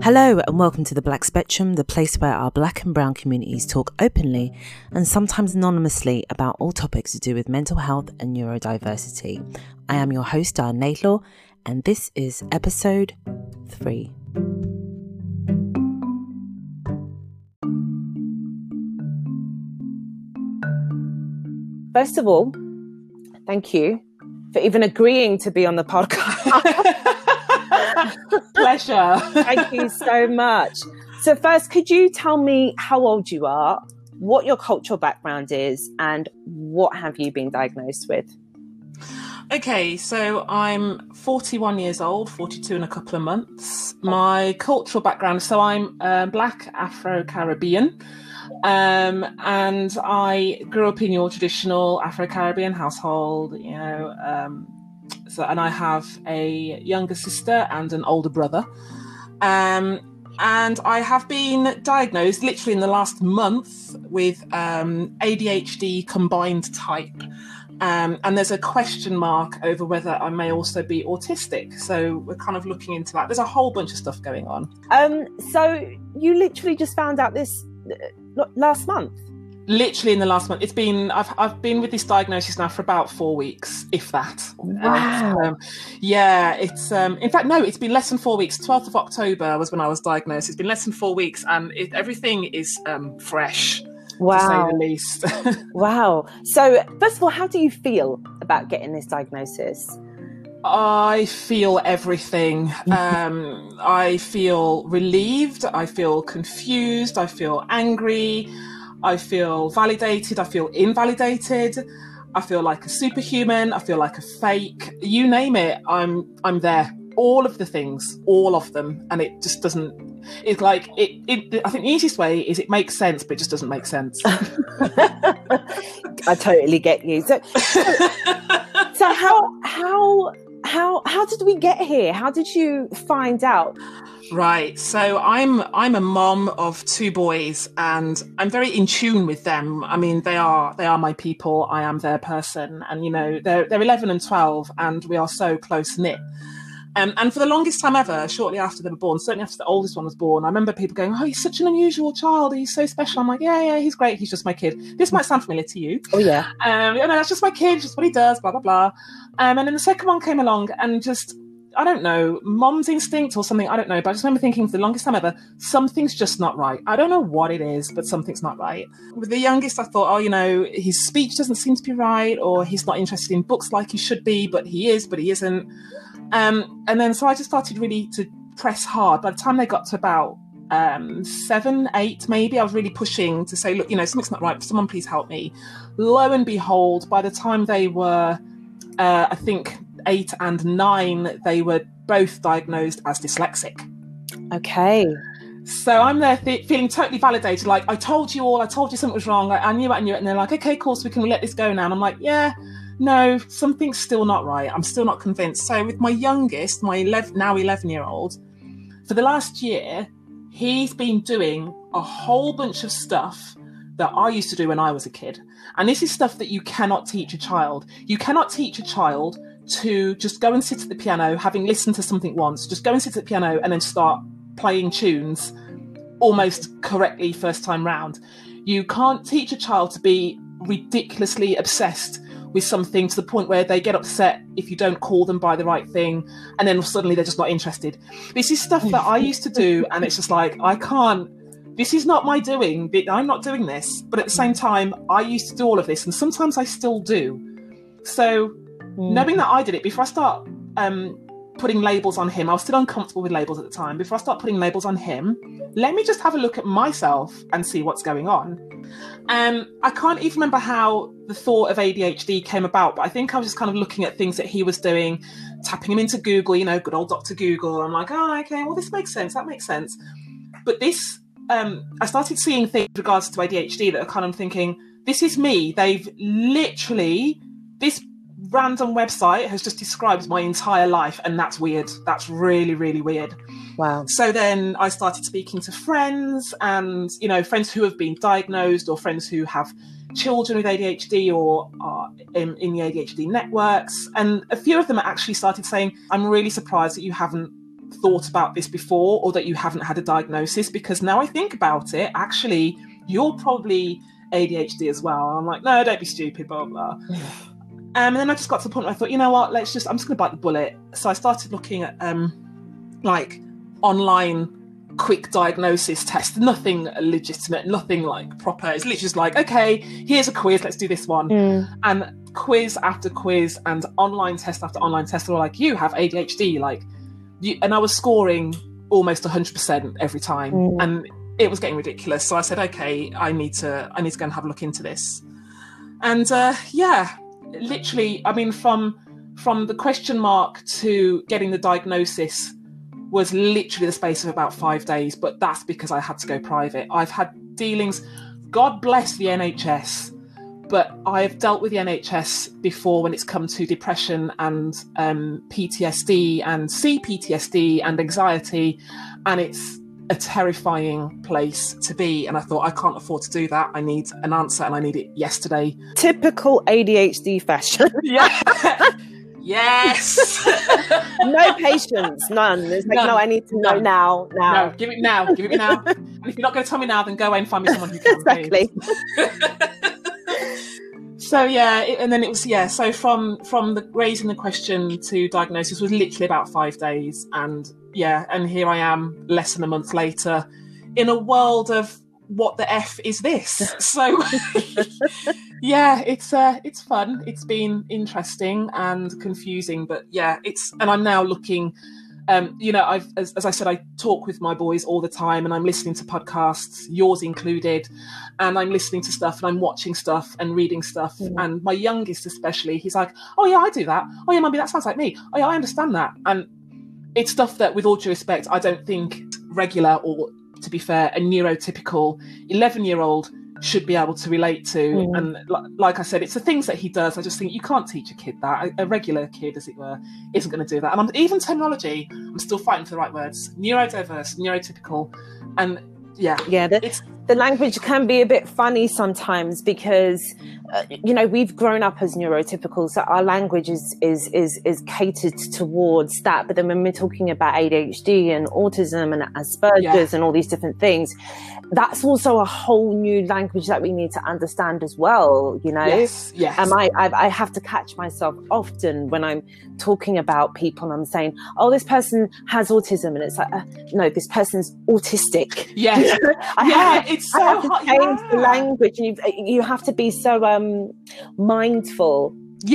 Hello and welcome to the Black Spectrum, the place where our black and brown communities talk openly and sometimes anonymously about all topics to do with mental health and neurodiversity. I am your host, Diane Laidlaw, and this is episode 3. First of all, thank you for even agreeing to be on the podcast. Pleasure. Thank you so much. So first, could you tell me how old you are, what your cultural background is, and what have you been diagnosed with? Okay, so I'm 41 years old, 42 in a couple of months. My cultural background, so I'm Black Afro-Caribbean, and I grew up in your traditional Afro-Caribbean household, and I have a younger sister and an older brother. And I have been diagnosed literally in the last month with ADHD combined type. And there's a question mark over whether I may also be autistic. So we're kind of looking into that. There's a whole bunch of stuff going on. So you literally just found out this last month? Literally in the last month. I've been with this diagnosis now for about 4 weeks, if that. Wow. It's been less than 4 weeks. 12th of October was when I was diagnosed. It's been less than 4 weeks, and everything is fresh, wow, to say the least. Wow. So first of all, how do you feel about getting this diagnosis? I feel everything. I feel relieved. I feel confused. I feel angry. I feel validated, I feel invalidated, I feel like a superhuman, I feel like a fake, you name it, I'm there. All of the things, all of them. And it just doesn't, it's like, I think the easiest way is it makes sense, but it just doesn't make sense. I totally get you. So how did we get here? How did you find out? Right. So I'm a mom of 2 boys, and I'm very in tune with them. I mean, they are my people. I am their person, and they're 11 and 12, and we are so close knit. And for the longest time ever, shortly after they were born, certainly after the oldest one was born, I remember people going, "Oh, he's such an unusual child. He's so special." I'm like, "Yeah, he's great. He's just my kid." This might sound familiar to you. Oh yeah. That's just my kid. Just what he does. Blah blah blah. And then the second one came along, and just, I don't know, mom's instinct or something, I don't know, but I just remember thinking for the longest time ever, something's just not right. I don't know what it is, but something's not right. With the youngest, I thought, his speech doesn't seem to be right, or he's not interested in books like he should be, but he is, but he isn't. And then so I just started really to press hard. By the time they got to about 7, 8 maybe, I was really pushing to say, look, something's not right, someone please help me. Lo and behold, by the time they were, I think, 8 and 9, they were both diagnosed as dyslexic. Okay. So I'm there feeling totally validated, like, I told you something was wrong, I knew it, and they're like, okay, cool, so we can let this go now. And I'm like, yeah, no, something's still not right, I'm still not convinced. So with my youngest, my now 11-year-old, for the last year, he's been doing a whole bunch of stuff that I used to do when I was a kid. And this is stuff that you cannot teach a child. You cannot teach a child to just go and sit at the piano, having listened to something once, just go and sit at the piano and then start playing tunes almost correctly first time round. You can't teach a child to be ridiculously obsessed with something to the point where they get upset if you don't call them by the right thing, and then suddenly they're just not interested. This is stuff that I used to do, and it's just like, I can't, this is not my doing, I'm not doing this. But at the same time, I used to do all of this, and sometimes I still do. So knowing that I did it, before I start putting labels on him, I was still uncomfortable with labels at the time. Before I start putting labels on him, let me just have a look at myself and see what's going on. I can't even remember how the thought of ADHD came about, but I think I was just kind of looking at things that he was doing, tapping him into Google, good old Dr. Google. I'm like, oh, okay, well, this makes sense. That makes sense. But this, I started seeing things with regards to ADHD that are kind of thinking, this is me. They've literally, this random website has just described my entire life, and that's weird. That's really, really weird. Wow. So then I started speaking to friends, and friends who have been diagnosed, or friends who have children with ADHD or are in the ADHD networks, and a few of them actually started saying, I'm really surprised that you haven't thought about this before, or that you haven't had a diagnosis, because now I think about it, actually, you're probably ADHD as well. I'm like, no, don't be stupid, blah, blah, blah. And then I just got to the point where I thought, you know what, I'm just going to bite the bullet. So I started looking at like online quick diagnosis tests, nothing legitimate, nothing like proper. It's literally just like, okay, here's a quiz, let's do this one. And quiz after quiz and online test after online test were like, you have ADHD, like you. And I was scoring almost 100% every time. And it was getting ridiculous. So I said, okay, I need to go and have a look into this. And literally, I mean, from the question mark to getting the diagnosis was literally the space of about 5 days, but that's because I had to go private. I've had dealings, God bless the NHS, but I've dealt with the NHS before when it's come to depression and PTSD and CPTSD and anxiety, and it's a terrifying place to be. And I thought, I can't afford to do that. I need an answer, and I need it yesterday. Typical ADHD fashion. Yeah. Yes. No patience, none. It's like, no, I need to know now. No, give it me now. And if you're not going to tell me now, then go away and find me someone who can. Exactly. So and then it was so from the raising the question to diagnosis was literally about 5 days, and here I am less than a month later in a world of what the F is this? So it's fun. It's been interesting and confusing, but and I'm now looking. As I said, I talk with my boys all the time, and I'm listening to podcasts, yours included, and I'm listening to stuff, and I'm watching stuff and reading stuff. And my youngest especially, he's like, oh yeah, I do that. Oh yeah, mummy, that sounds like me. Oh yeah, I understand that. And it's stuff that, with all due respect, I don't think regular, or to be fair, a neurotypical 11-year-old should be able to relate to. And like I said, it's the things that he does. I just think you can't teach a kid that. A regular kid, as it were, isn't going to do that. And even terminology, I'm still fighting for the right words. Neurodiverse, neurotypical, and the language can be a bit funny sometimes because we've grown up as neurotypical, so our language is catered towards that. But then when we're talking about ADHD and autism and Asperger's and all these different things, that's also a whole new language that we need to understand as well, Yes. And I have to catch myself often when I'm talking about people and I'm saying, oh, this person has autism, and it's like, no, this person's autistic. Yes. It's so I have to hard. change the language, and you have to be so mindful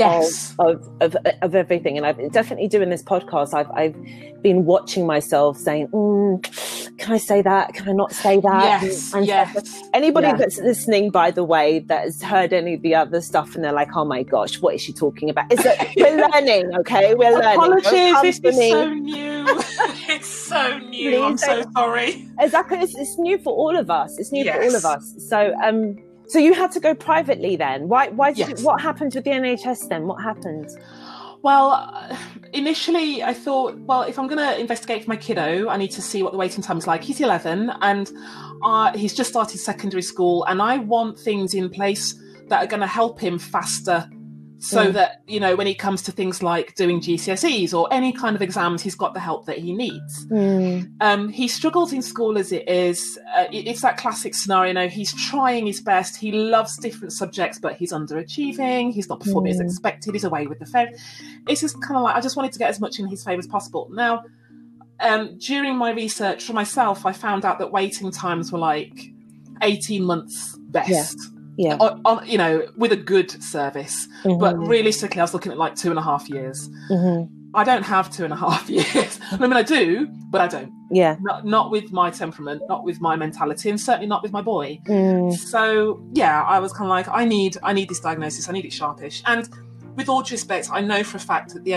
of everything. And I've definitely doing this podcast, I've been watching myself saying, can I say that? Can I not say that? Yes. Anybody that's listening, by the way, that has heard any of the other stuff and they're like, oh my gosh, what is she talking about? We're learning, okay? We're learning. Apologies, this is so new. It's so new. Please, I'm so sorry. Exactly. It's new for all of us. It's new for all of us. So you had to go privately then. Why what happened with the NHS then? What happened? Well, initially I thought, well, if I'm going to investigate for my kiddo, I need to see what the waiting time is like. He's 11 and he's just started secondary school, and I want things in place that are going to help him faster, so that, when he comes to things like doing GCSEs or any kind of exams, he's got the help that he needs. He struggles in school as it is. It's that classic scenario. He's trying his best. He loves different subjects, but he's underachieving. He's not performing as expected. He's away with the favour. It's just kind of like, I just wanted to get as much in his favour as possible. Now, during my research for myself, I found out that waiting times were like 18 months best. Yeah. With a good service. But realistically, I was looking at like 2.5 years. I don't have 2.5 years. I mean, I do, but I don't. Yeah. Not with my temperament, not with my mentality, and certainly not with my boy. So, I was kind of like, I need this diagnosis. I need it sharpish. And with all due respect, I know for a fact that the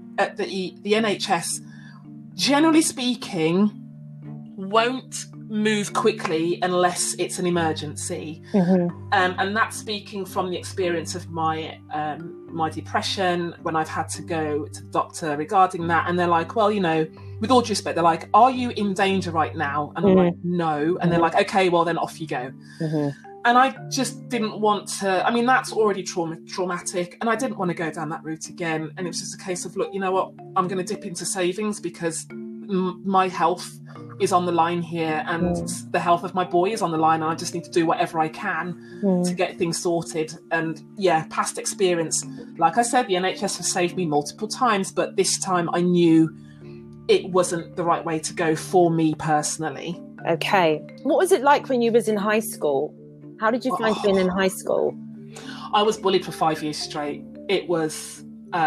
NHS, generally speaking, won't move quickly unless it's an emergency. And that's speaking from the experience of my depression, when I've had to go to the doctor regarding that, and they're like, well, with all due respect, they're like, are you in danger right now? And I'm like, no. And they're like, okay, well then off you go. And I just didn't want to, I mean, that's already traumatic, and I didn't want to go down that route again. And it was just a case of, look, you know what, I'm going to dip into savings, because my health is on the line here, and the health of my boy is on the line, and I just need to do whatever I can to get things sorted. And past experience, like I said, the NHS has saved me multiple times, but this time I knew it wasn't the right way to go for me personally. Okay. What was it like when you was in high school? How did you find being in high school? I was bullied for 5 years straight. It was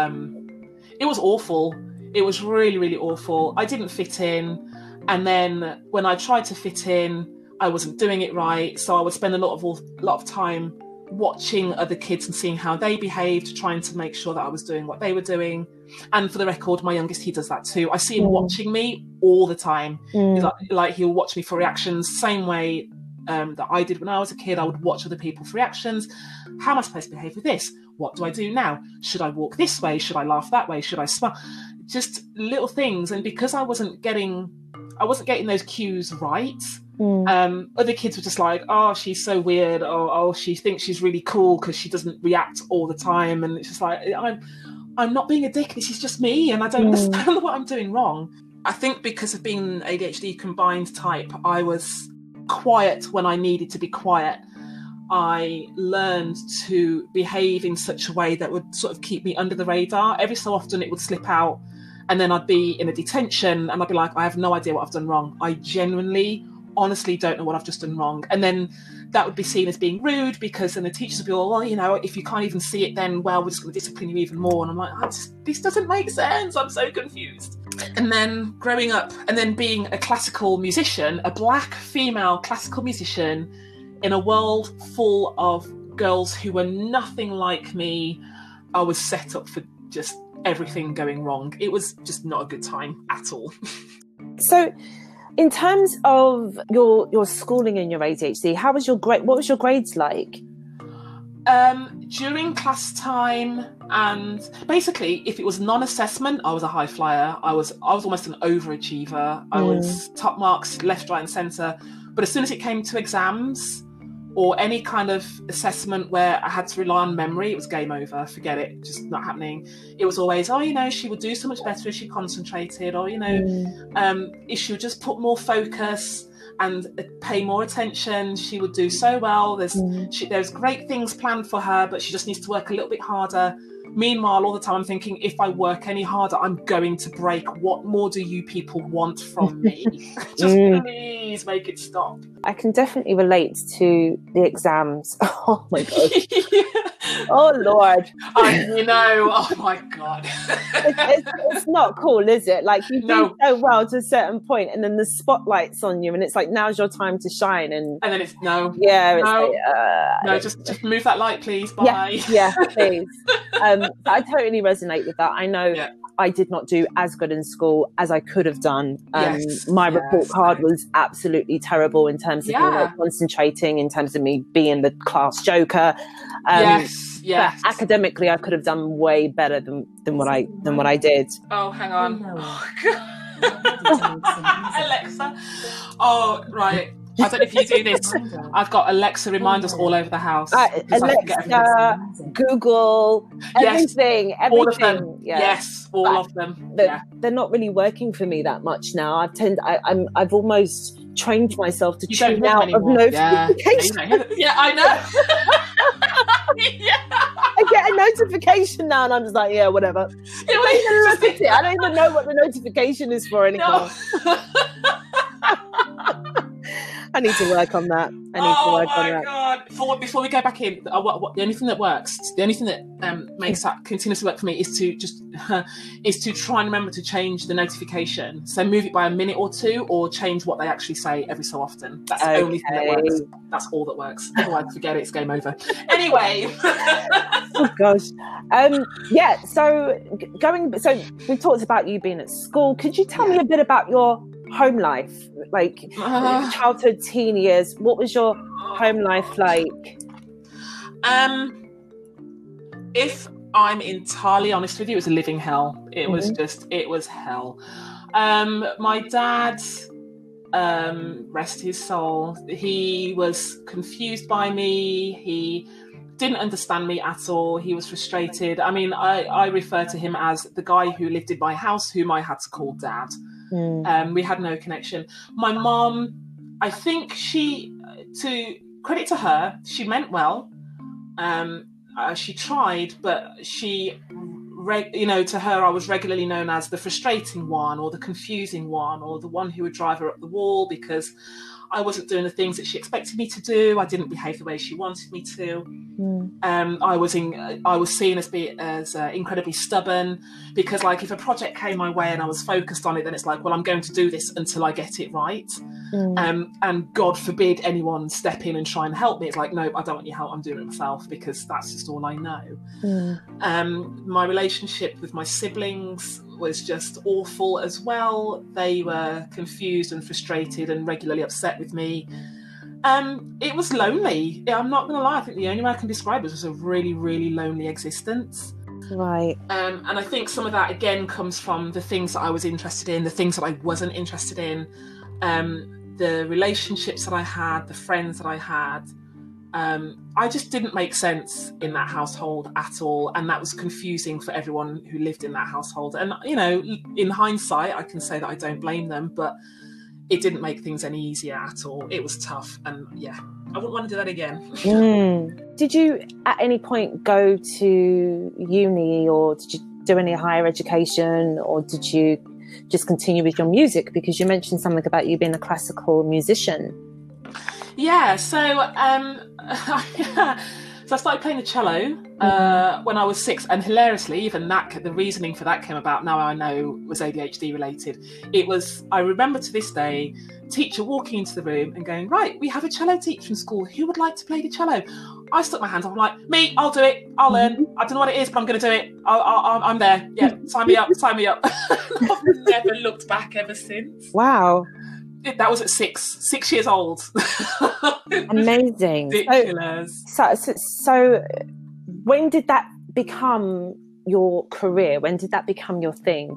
awful. It was really, really awful. I didn't fit in. And then when I tried to fit in, I wasn't doing it right. So I would spend a lot of time watching other kids and seeing how they behaved, trying to make sure that I was doing what they were doing. And for the record, my youngest, he does that too. I see him watching me all the time. Like he'll watch me for reactions, same way that I did when I was a kid. I would watch other people for reactions. How am I supposed to behave with this? What do I do now? Should I walk this way? Should I laugh that way? Should I smile? Just little things. And because I wasn't getting those cues right, other kids were just like, oh, she's so weird, or oh, she thinks she's really cool because she doesn't react all the time. And it's just like, I'm not being a dick, this is just me, and I don't understand what I'm doing wrong. I think because of being ADHD combined type, I was quiet when I needed to be quiet. I learned to behave in such a way that would sort of keep me under the radar. Every so often it would slip out, and then I'd be in a detention and I'd be like, I have no idea what I've done wrong. I genuinely, honestly don't know what I've just done wrong. And then that would be seen as being rude, because then the teachers would be all, well, you know, if you can't even see it, then, well, we're just going to discipline you even more. And I'm like, this doesn't make sense. I'm so confused. And then growing up and then being a classical musician, a black female classical musician in a world full of girls who were nothing like me, I was set up for just everything going wrong. It was just not a good time at all. So in terms of your schooling and your ADHD, what was your grades like? During class time, and basically if it was non-assessment, I was a high flyer. I was almost an overachiever. I was top marks left, right and centre. But as soon as it came to exams or any kind of assessment where I had to rely on memory, it was game over. Forget it, just not happening. It was always, oh, you know, she would do so much better if she concentrated, or, you know, if she would just put more focus and pay more attention, she would do so well. There's great things planned for her, but she just needs to work a little bit harder. Meanwhile, all the time I'm thinking, if I work any harder, I'm going to break. What more do you people want from me? Just please make it stop. I can definitely relate to the exams. Oh my God. Oh Lord. Oh my God. It's not cool, is it? Like, you do so well to a certain point, and then the spotlight's on you, and it's like, now's your time to shine. And then it's no. Yeah. It's no. Like, Just move that light, please. Bye. Yeah, please. I totally resonate with that. I know I did not do as good in school as I could have done. My report card was absolutely terrible in terms of me not concentrating, in terms of me being the class joker. Yes. But academically, I could have done way better than what I did. Oh, hang on. Oh, Alexa. Oh, right. I don't know if you do this. I've got Alexa reminders all over the house. Alexa, Google, everything. All of them. Yes, all of them. They're not really working for me that much now. I've almost trained myself to tune out of notifications. Yeah, I know. I get a notification now, and I'm just like, yeah, whatever. I don't even know what the notification is for anymore. No. I need to work on that. Oh my God. Before we go back in, the only thing that works, the only thing that makes that continuously work for me is to try and remember to change the notification. So move it by a minute or two, or change what they actually say every so often. That's the only thing that works. That's all that works. Otherwise, forget it, it's game over. Anyway. Oh gosh. So we talked about you being at school. Could you tell me a bit about your home life, like childhood, teen years? What was your home life like? If I'm entirely honest with you, it was a living hell. It was hell. My dad, rest his soul, he was confused by me. He didn't understand me at all. He was frustrated. I mean, I refer to him as the guy who lived in my house, whom I had to call dad. We had no connection. My mom, I think to credit to her, she meant well. She tried, but to her, I was regularly known as the frustrating one, or the confusing one, or the one who would drive her up the wall because I wasn't doing the things that she expected me to do. I didn't behave the way she wanted me to. I was seen as incredibly stubborn because, like, if a project came my way and I was focused on it, then it's like, well, I'm going to do this until I get it right. And God forbid anyone step in and try and help me. It's like, no, I don't want your help. I'm doing it myself because that's just all I know. My relationship with my siblings was just awful as well. They were confused and frustrated and regularly upset with me. It was lonely. I'm not going to lie. I think the only way I can describe it was a really, really lonely existence. Right. And I think some of that, again, comes from the things that I was interested in, the things that I wasn't interested in, the relationships that I had, the friends that I had. I just didn't make sense in that household at all. And that was confusing for everyone who lived in that household. And, in hindsight, I can say that I don't blame them, but it didn't make things any easier at all. It was tough. And I wouldn't want to do that again. Did you at any point go to uni, or did you do any higher education, or did you just continue with your music? Because you mentioned something about you being a classical musician. Yeah, so so I started playing the cello when I was 6, and hilariously, even the reasoning for that came about, now I know, was ADHD related. I remember to this day, teacher walking into the room and going, right, we have a cello teacher in school, who would like to play the cello? I stuck my hands up, I'm like, me, I'll do it, I'll learn, I don't know what it is, but I'm going to do it, I'm there, yeah, sign me up. I've never looked back ever since. Wow. That was at 6 years old. Amazing. Ridiculous. So when did that become your career? When did that become your thing?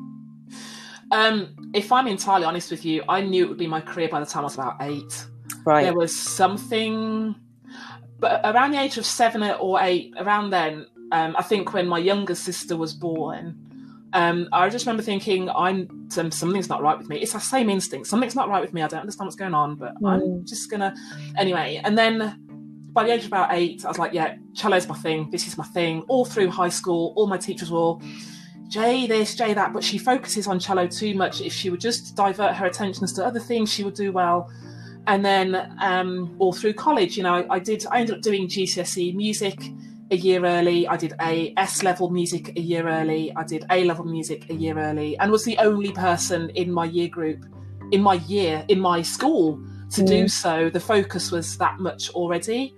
If I'm entirely honest with you, I knew it would be my career by the time I was about 8. Right. There was something, but around the age of 7 or 8, around then, I think when my younger sister was born, I just remember thinking, something's not right with me. It's the same instinct. Something's not right with me. I don't understand what's going on, but I'm just gonna anyway. And then by the age of about 8, I was like, yeah, cello's my thing. This is my thing. All through high school, all my teachers were all, Jay this, Jay that, but she focuses on cello too much. If she would just divert her attentions to other things, she would do well. And then all through college, I ended up doing GCSE music a year early. I did a S-level music a year early. I did A-level music a year early, and was the only person in my year group, in my school to do so. The focus was that much already.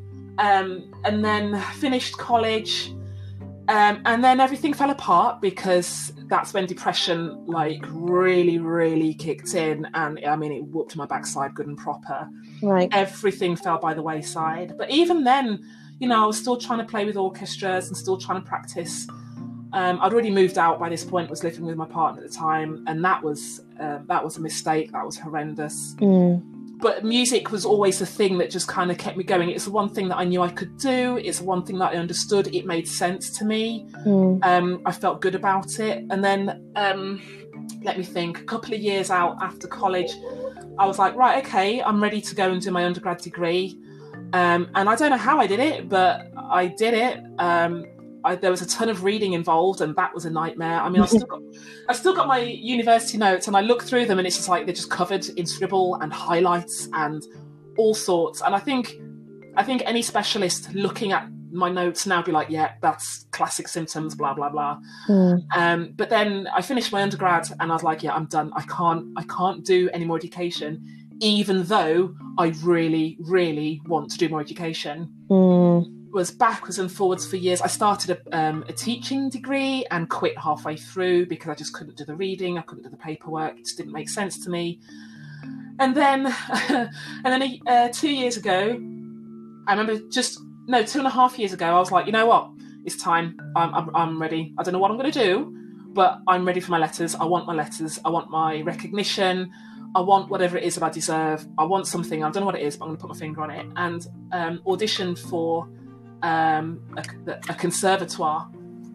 And then finished college, and then everything fell apart because that's when depression really, really kicked in, and it whooped my backside good and proper. Right. Everything fell by the wayside. But even then, I was still trying to play with orchestras and still trying to practice. I'd already moved out by this point, was living with my partner at the time, and that was a mistake. That was horrendous. But music was always the thing that just kind of kept me going. It's the one thing that I knew I could do. It's the one thing that I understood. It made sense to me. I felt good about it. And then, let me think, a couple of years out after college, I was like, right, okay, I'm ready to go and do my undergrad degree. And I don't know how I did it, but I did it. There was a ton of reading involved, and that was a nightmare. I've still got my university notes, and I look through them, and it's just like they're just covered in scribble and highlights and all sorts. And I think any specialist looking at my notes now be like, yeah, that's classic symptoms, blah blah blah. But then I finished my undergrad, and I was like, yeah, I'm done. I can't do any more education, even though I really, really want to do more education. Was backwards and forwards for years. I started a teaching degree and quit halfway through because I just couldn't do the reading. I couldn't do the paperwork. It just didn't make sense to me. And then 2 years ago, I remember 2.5 years ago, I was like, you know what? It's time. I'm ready. I don't know what I'm going to do, but I'm ready for my letters. I want my letters. I want my recognition. I want whatever it is that I deserve. I want something. I don't know what it is, but I'm going to put my finger on it. And auditioned for a conservatoire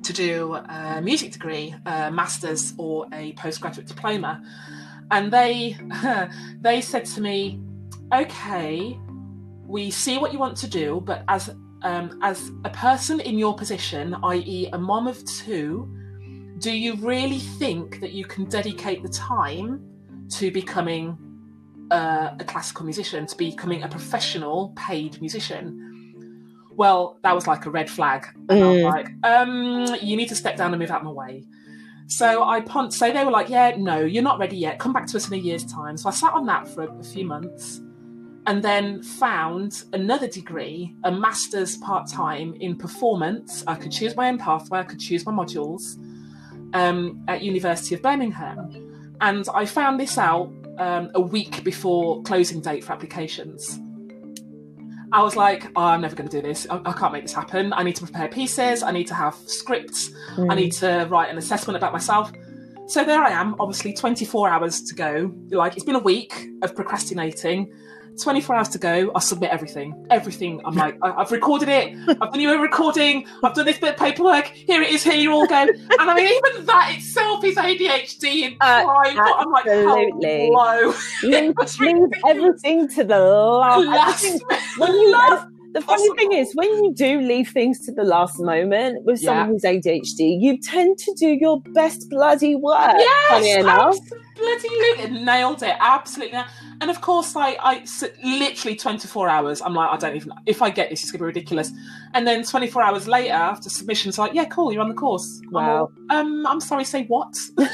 to do a music degree, a master's or a postgraduate diploma. And they said to me, okay, we see what you want to do, but as a person in your position, i.e. a mom of 2, do you really think that you can dedicate the time to becoming a classical musician, to becoming a professional paid musician? Well, that was like a red flag. And I was like, you need to step down and move out of my way. So so they were like, yeah, no, you're not ready yet. Come back to us in a year's time. So I sat on that for a few months and then found another degree, a master's part-time in performance. I could choose my own pathway. I could choose my modules at University of Birmingham. And I found this out a week before closing date for applications. I was like, oh, I'm never going to do this. I can't make this happen. I need to prepare pieces. I need to have scripts. I need to write an assessment about myself. So there I am, obviously 24 hours to go. Like, it's been a week of procrastinating. 24 hours to go. I'll submit everything. I'm like, I've recorded it. I've done you a recording. I've done this bit of paperwork. Here it is. Here you all go. And I mean, even that itself is ADHD in prime. I'm like, absolutely. Hello. Leave everything to the last. The funny thing is, when you do leave things to the last moment with someone who's ADHD, you tend to do your best bloody work. Yes, absolutely. Nailed it. Absolutely. And of course, I literally 24 hours, I'm like, I don't even, if I get this, it's going to be ridiculous. And then 24 hours later, after submission, it's like, yeah, cool, you're on the course. Wow. I'm sorry, say what?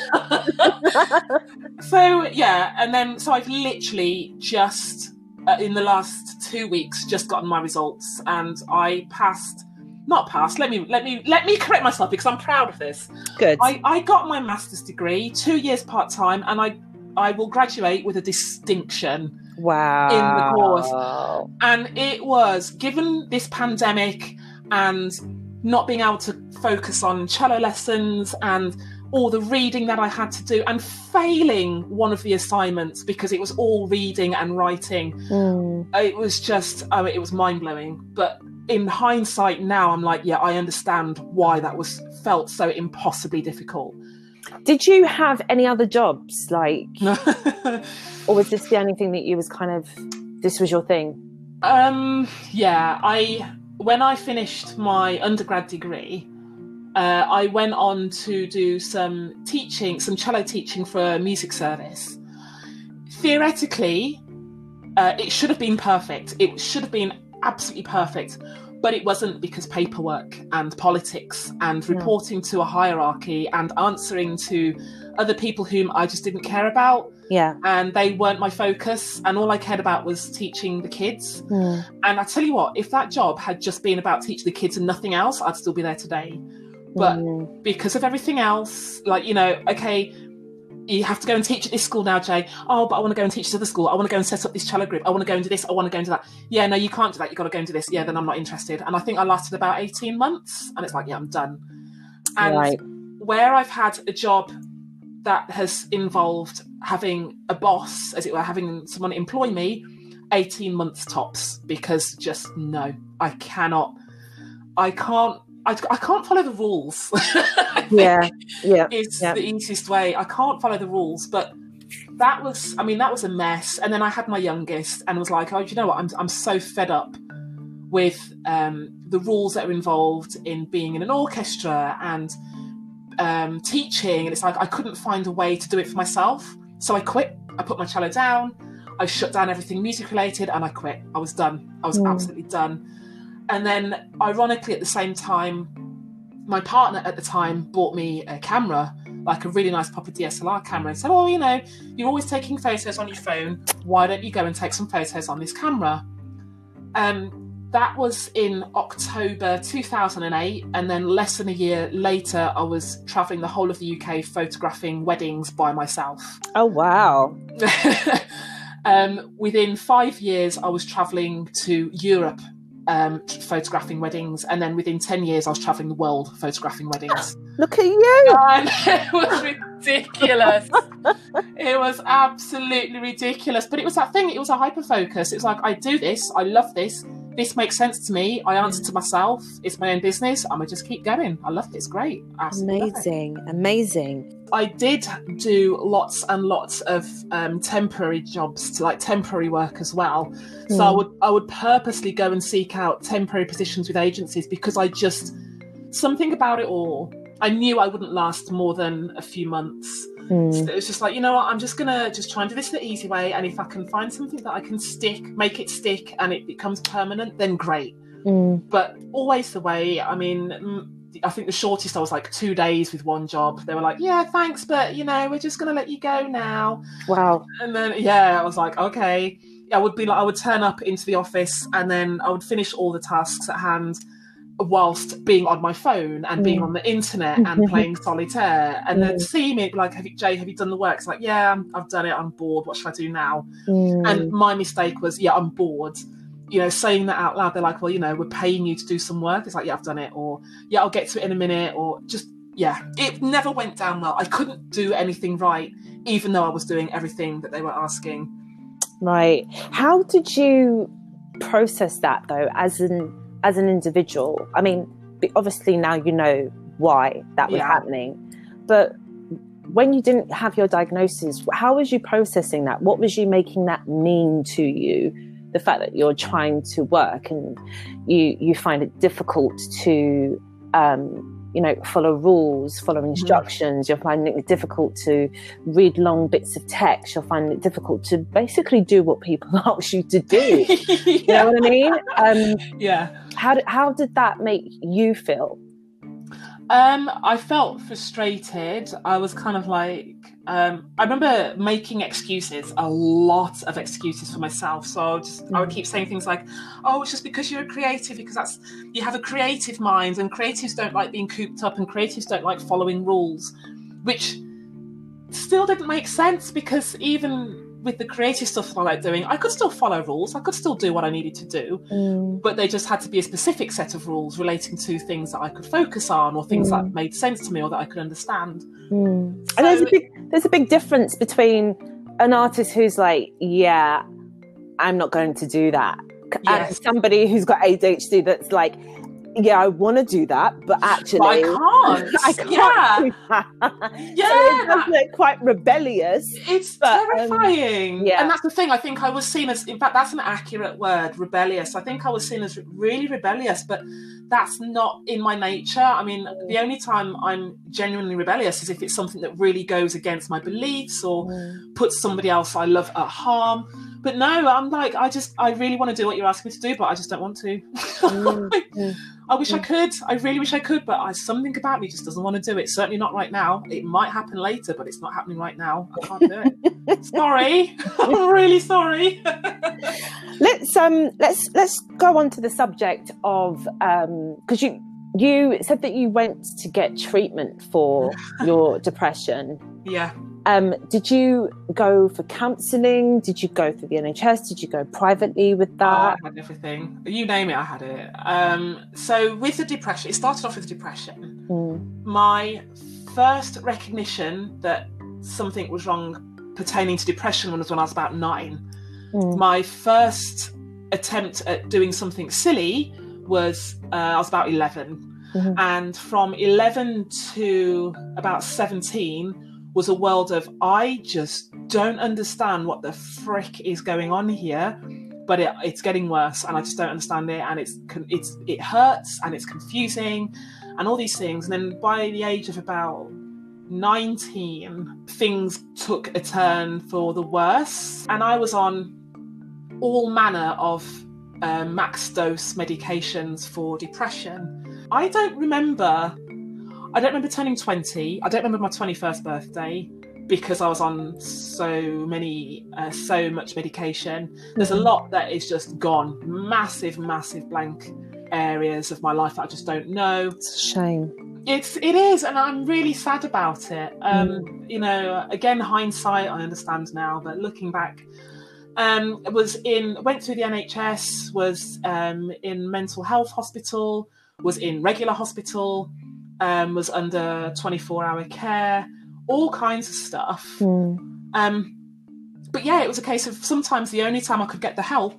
So, yeah. And then, so I've literally just, in the last 2 weeks, just gotten my results, and I let me correct myself because I'm proud of this. Good. I got my master's degree, 2 years part-time, and I will graduate with a distinction. Wow. In the course. And it was, given this pandemic and not being able to focus on cello lessons and all the reading that I had to do, and failing one of the assignments because it was all reading and writing. It was just, it was mind-blowing. But in hindsight now, I'm like, yeah, I understand why that felt so impossibly difficult. Did you have any other jobs, like, or was this the only thing that you was kind of, this was your thing? Yeah, when I finished my undergrad degree, I went on to do some cello teaching for a music service. Theoretically, it should have been perfect. It should have been absolutely perfect. But it wasn't, because paperwork and politics and reporting to a hierarchy and answering to other people whom I just didn't care about. Yeah. And they weren't my focus. And all I cared about was teaching the kids. And I tell you what, if that job had just been about teaching the kids and nothing else, I'd still be there today. But because of everything else, like, okay, you have to go and teach at this school now, Jay. Oh, but I want to go and teach at the school. I want to go and set up this cello group. I want to go and do this. I want to go and do that. Yeah, no, you can't do that. You've got to go and do this. Yeah, then I'm not interested. And I think I lasted about 18 months. And it's like, yeah, I'm done. And where I've had a job that has involved having a boss, as it were, having someone employ me, 18 months tops, because just no, I can't follow the rules. It's the easiest way. I can't follow the rules, but that was a mess. And then I had my youngest and was like, oh, do you know what? I'm so fed up with the rules that are involved in being in an orchestra and teaching. And it's like, I couldn't find a way to do it for myself. So I quit. I put my cello down. I shut down everything music related and I quit. I was done. I was absolutely done. And then, ironically, at the same time, my partner at the time bought me a camera, like a really nice proper DSLR camera, and said, oh, you're always taking photos on your phone. Why don't you go and take some photos on this camera? That was in October 2008. And then less than a year later, I was travelling the whole of the UK photographing weddings by myself. Oh, wow. Within 5 years, I was travelling to Europe photographing weddings, and then within 10 years I was travelling the world photographing weddings. Look at you! And it was ridiculous. It was absolutely ridiculous, but it was that thing, it was a hyper focus. It's like, I do this, I love this, this makes sense to me. I answer to myself. It's my own business. I'm going to just keep going. I love it. It's great. Amazing. I did do lots and lots of temporary jobs, like temporary work as well. So I would purposely go and seek out temporary positions with agencies because something about it all, I knew I wouldn't last more than a few months. So it was just like, you know what, I'm just going to just try and do this the easy way. And if I can find something that I can make it stick and it becomes permanent, then great. But always the way, I mean, I think the shortest I was like 2 days with one job. They were like, yeah, thanks, but we're just going to let you go now. Wow. And then, I was like, okay. I would turn up into the office and then I would finish all the tasks at hand whilst being on my phone and being on the internet and playing solitaire, and then see me like, Jay, have you done the work? It's like, yeah, I've done it, I'm bored, what should I do now? And my mistake was, I'm bored. Saying that out loud, they're like, well, we're paying you to do some work. It's like, yeah, I've done it, or yeah, I'll get to it in a minute, or just, it never went down well. I couldn't do anything right, even though I was doing everything that they were asking. Right. How did you process that though, as an individual? I mean, obviously now you know why that was happening, but when you didn't have your diagnosis, how was you processing that? What was you making that mean to you? The fact that you're trying to work and you find it difficult to, follow rules, follow instructions. You're finding it difficult to read long bits of text. You're finding it difficult to basically do what people ask you to do. You know what I mean? How did that make you feel? I felt frustrated. I was kind of like, I remember making excuses, a lot of excuses for myself. So I would keep saying things like, oh, it's just because you're a creative, because you have a creative mind, and creatives don't like being cooped up, and creatives don't like following rules, which still didn't make sense, because even with the creative stuff that I like doing, I could still follow rules. I could still do what I needed to do, but they just had to be a specific set of rules relating to things that I could focus on, or things that made sense to me, or that I could understand. And there's a big difference between an artist who's like, yeah, I'm not going to do that, and somebody who's got ADHD that's like, yeah, I want to do that, but actually I can't do that. So it's quite rebellious. It's terrifying. And that's the thing. I think I was seen as, in fact, that's an accurate word, rebellious. I think I was seen as really rebellious, but that's not in my nature. I mean, the only time I'm genuinely rebellious is if it's something that really goes against my beliefs or puts somebody else I love at harm. But no, I'm like, I really want to do what you're asking me to do, but I just don't want to. I wish I could. I really wish I could, but something about me just doesn't want to do it. Certainly not right now. It might happen later, but it's not happening right now. I can't do it. Sorry. I'm really sorry. Let's go on to the subject of, because you said that you went to get treatment for your depression. Yeah. Did you go for counselling? Did you go through the NHS? Did you go privately with that? I had everything. You name it, I had it. So with the depression, it started off with depression. My first recognition that something was wrong pertaining to depression was when I was about 9. My first attempt at doing something silly was I was about 11. And from 11 to about 17 was a world of, I just don't understand what the frick is going on here, but it's getting worse and I just don't understand it, and it hurts and it's confusing and all these things. And then by the age of about 19, things took a turn for the worse, and I was on all manner of max dose medications for depression. I don't remember turning 20. I don't remember my 21st birthday because I was on so much medication. There's a lot that is just gone. Massive blank areas of my life that I just don't know. It's a shame. It is, and I'm really sad about it. Again, hindsight, I understand now, but looking back, went through the NHS, was in mental health hospital, was in regular hospital, was under 24-hour care, all kinds of stuff. But yeah, it was a case of sometimes the only time I could get the help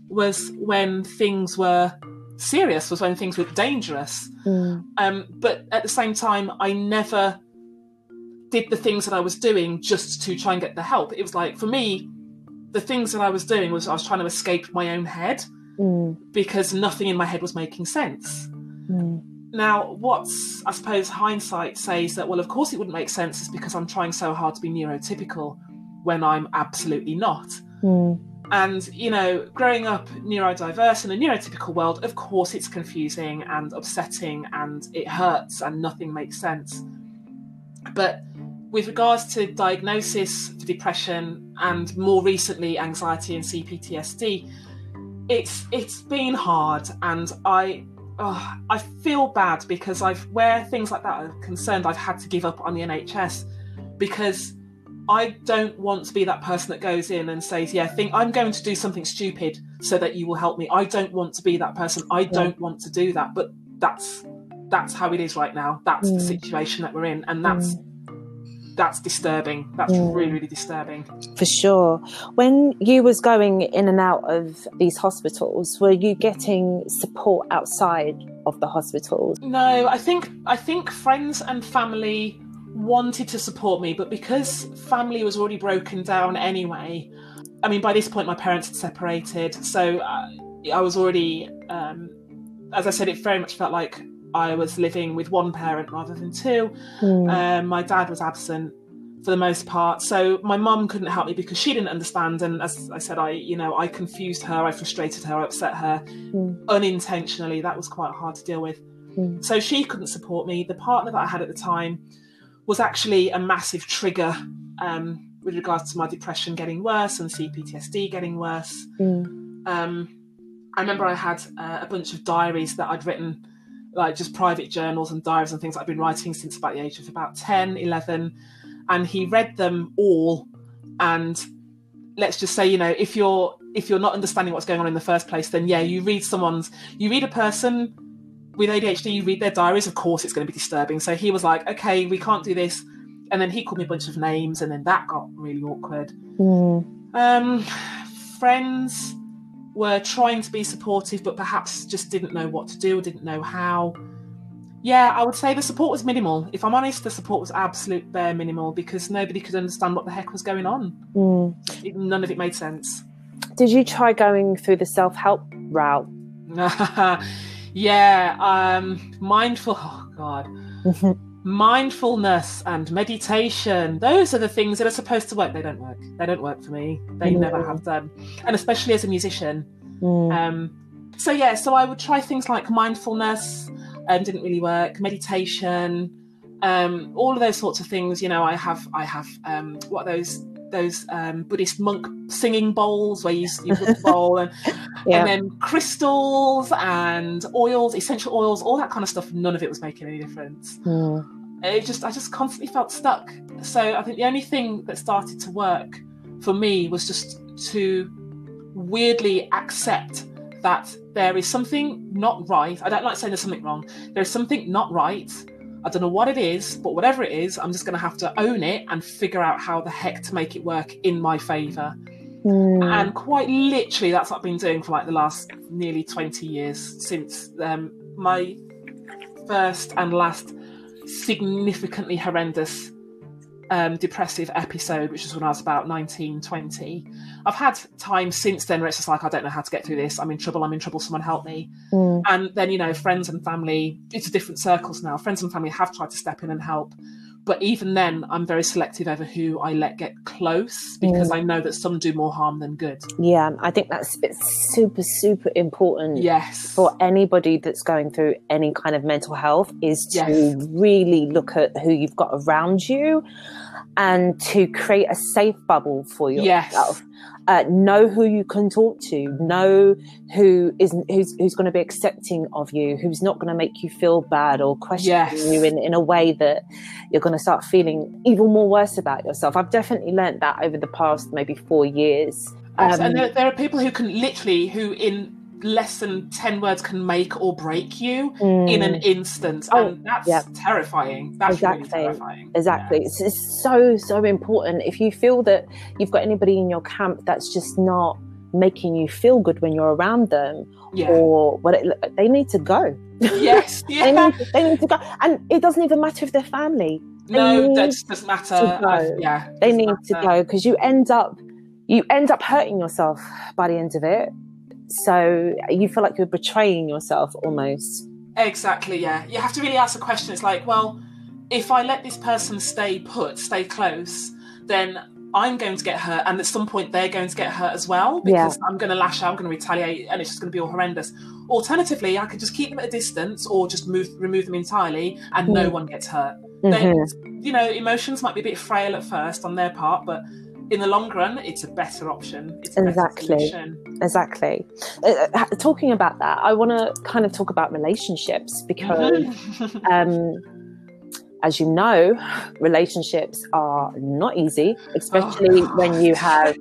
was when things were serious, was when things were dangerous. But at the same time, I never did the things that I was doing just to try and get the help. It was like, for me, the things that I was doing was I was trying to escape my own head because nothing in my head was making sense. Now, what's, I suppose, hindsight says that, well, of course it wouldn't make sense, is because I'm trying so hard to be neurotypical when I'm absolutely not. And, you know, growing up neurodiverse in a neurotypical world, of course it's confusing and upsetting and it hurts and nothing makes sense. But with regards to diagnosis for depression and more recently anxiety and CPTSD, it's been hard, and I feel bad because where things like that are concerned, I've had to give up on the NHS because I don't want to be that person that goes in and says, yeah, I'm going to do something stupid so that you will help me. I don't want to be that person. I don't want to do that. But that's how it is right now. That's the situation that we're in. And that's disturbing. That's really, really disturbing. For sure. When you was going in and out of these hospitals, were you getting support outside of the hospitals? No, I think friends and family wanted to support me, but because family was already broken down anyway, I mean, by this point my parents had separated, so I was already, as I said, it very much felt like I was living with one parent rather than two. My dad was absent for the most part, so my mum couldn't help me because she didn't understand, and as I said, I confused her, I frustrated her, I upset her unintentionally. That was quite hard to deal with. So she couldn't support me. The partner that I had at the time was actually a massive trigger with regards to my depression getting worse and CPTSD getting worse. I remember I had a bunch of diaries that I'd written, like just private journals and diaries and things that I'd been writing since about the age of about 10, 11. And he read them all. And let's just say, you know, if you're not understanding what's going on in the first place, then yeah, you read a person with ADHD, you read their diaries, of course it's going to be disturbing. So he was like, okay, we can't do this. And then he called me a bunch of names, and then that got really awkward. Friends were trying to be supportive, but perhaps just didn't know what to do, didn't know how. Yeah, I would say the support was minimal. If I'm honest, the support was absolute bare minimal because nobody could understand what the heck was going on. None of it made sense. Did you try going through the self-help route? Yeah, mindfulness and meditation, those are the things that are supposed to work. They don't work. They don't work for me. They never have done. And especially as a musician. So I would try things like mindfulness, didn't really work, meditation, all of those sorts of things. You know, I have what are those Buddhist monk singing bowls where you put the bowl and then crystals and oils, essential oils, all that kind of stuff. None of it was making any difference. I just constantly felt stuck. So I think the only thing that started to work for me was just to weirdly accept that there is something not right. I don't like saying there's something wrong. There's something not right. I don't know what it is, but whatever it is, I'm just going to have to own it and figure out how the heck to make it work in my favour. And quite literally, that's what I've been doing for like the last nearly 20 years since my first and last significantly horrendous depressive episode, which was when I was about 19, 20. I've had time since then where it's just like, I don't know how to get through this. I'm in trouble, someone help me. And then, you know, friends and family, it's different circles now. Friends and family have tried to step in and help. But even then, I'm very selective over who I let get close because I know that some do more harm than good. Yeah, I think it's super, super important for anybody that's going through any kind of mental health is to really look at who you've got around you and to create a safe bubble for yourself. Know who you can talk to, know who's going to be accepting of you, who's not going to make you feel bad or question you in a way that you're going to start feeling even more worse about yourself. I've definitely learned that over the past maybe 4 years. And there are people who can literally, who in less than 10 words can make or break you in an instant. And that's terrifying. That's really terrifying. Exactly. Yeah. It's so, so important. If you feel that you've got anybody in your camp that's just not making you feel good when you're around them, Yeah. or they need to go. Yes. Yeah. they need to go, and it doesn't even matter if they're family. No, that doesn't matter. They need to go, because you end up hurting yourself by the end of it. So you feel like you're betraying yourself almost. Exactly. Yeah. You have to really ask the question. It's like, well, if I let this person stay close, then I'm going to get hurt, and at some point they're going to get hurt as well, because I'm going to lash out, I'm going to retaliate, and it's just going to be all horrendous. Alternatively, I could just keep them at a distance, or just remove them entirely, and no one gets hurt. Then, emotions might be a bit frail at first on their part, but in the long run, it's a better option. It's a better solution. Exactly. Talking about that, I want to kind of talk about relationships, because as you know, relationships are not easy, especially when you have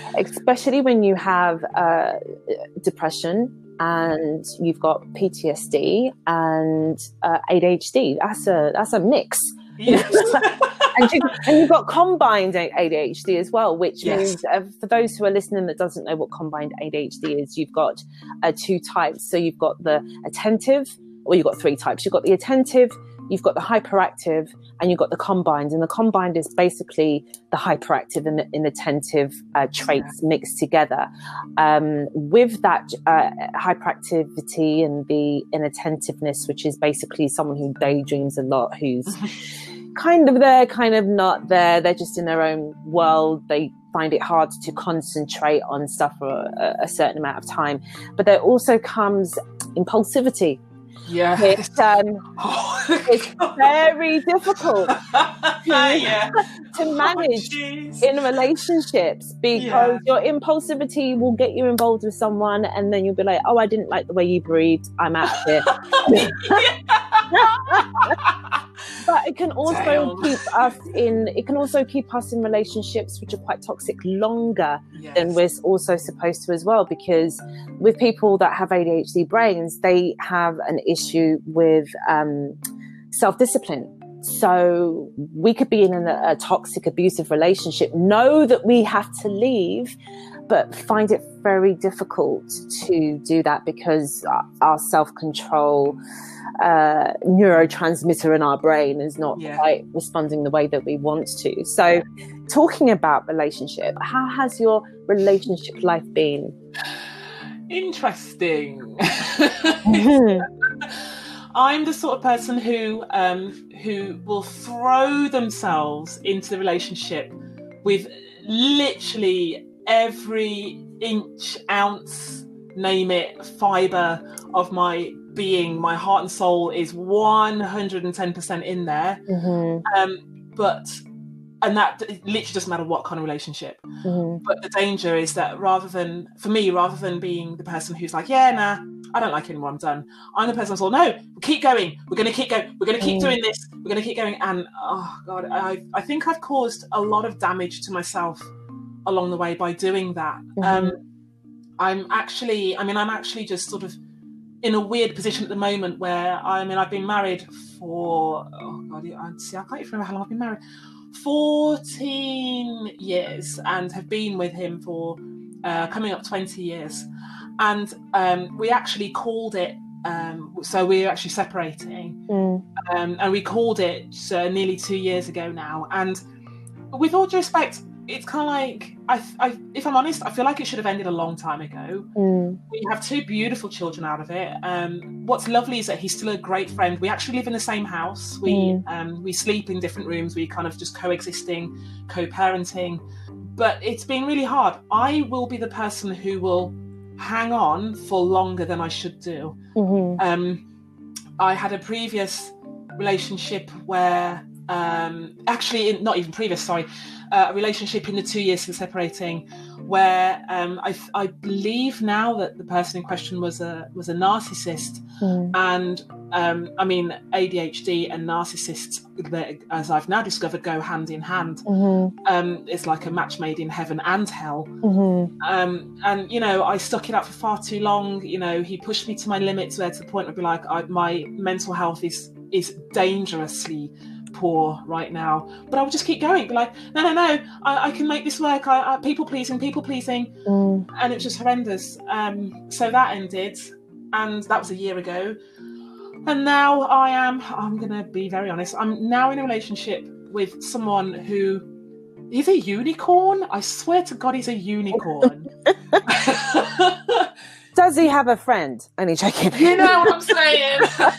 depression, and you've got PTSD and ADHD. That's a mix. Yes. and you've got combined ADHD as well, which means, for those who are listening that doesn't know what combined ADHD is, you've got two types. So you've got the attentive, or you've got three types. You've got the attentive, you've got the hyperactive, and you've got the combined. And the combined is basically the hyperactive and the inattentive traits mixed together. With that hyperactivity and the inattentiveness, which is basically someone who daydreams a lot, who's kind of there, kind of not there. They're just in their own world. They find it hard to concentrate on stuff for a certain amount of time. But there also comes impulsivity. Yeah, it's very difficult to manage in relationships, because your impulsivity will get you involved with someone, and then you'll be like, "Oh, I didn't like the way you breathed. I'm out of it." But it can also keep us in relationships which are quite toxic longer than we're also supposed to as well, because with people that have ADHD brains, they have an issue with self-discipline. So we could be in a toxic, abusive relationship, know that we have to leave, but find it very difficult to do that, because our self-control neurotransmitter in our brain is not quite responding the way that we want to. So talking about relationship, how has your relationship life been? Interesting. I'm the sort of person who will throw themselves into the relationship with literally every inch, ounce, name it, fibre of my being. My heart and soul is 110% in there. And that literally doesn't matter what kind of relationship. But the danger is that rather than being the person who's like, I don't like it anymore, I'm done, I'm the person who's like, no, keep going, we're going to keep going, we're going to keep doing this, we're going to keep going. And oh God, I think I've caused a lot of damage to myself along the way by doing that. I'm actually just sort of in a weird position at the moment where I've been married for, I can't even remember how long I've been married. 14 years, and have been with him for coming up 20 years. And we actually called it, so we're actually separating. And we called it nearly 2 years ago now. And with all due respect, it's kind of like, if I'm honest, I feel like it should have ended a long time ago. We have two beautiful children out of it. What's lovely is that he's still a great friend. We actually live in the same house. We sleep in different rooms. We kind of just coexisting, co-parenting. But it's been really hard. I will be the person who will hang on for longer than I should do. I had a previous relationship where, not even previous, sorry, a relationship in the 2 years since separating, where I believe now that the person in question was a narcissist. And ADHD and narcissists, as I've now discovered, go hand in hand. It's like a match made in heaven and hell. And I stuck it out for far too long. He pushed me to my limits, where to the point where I'd be like, my mental health is dangerously poor right now. But I would just keep going, be like, no, I can make this work. People pleasing. And it was just horrendous. So that ended, and that was a year ago. And now I'm going to be very honest, I'm now in a relationship with someone who is a unicorn. I swear to God, he's a unicorn. Does he have a friend? Only checking. You know what I'm saying?